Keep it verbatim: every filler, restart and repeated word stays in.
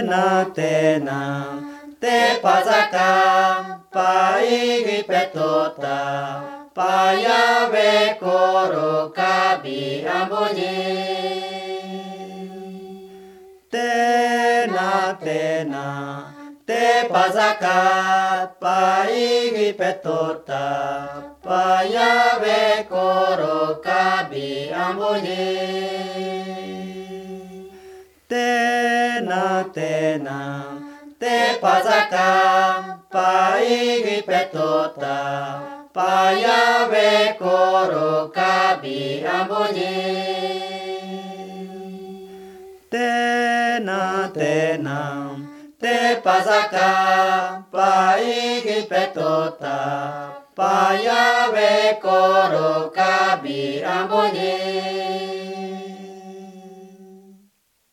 na tena te pasaka paigi petota payave koro kabi ambonye tena tena te pasaka paigi petota payave koro kabi ambonye tena tena te pasaka paigi petota payave koro kabi ambonye tena tena te pasaka paigi petota payave koro kabi ambonye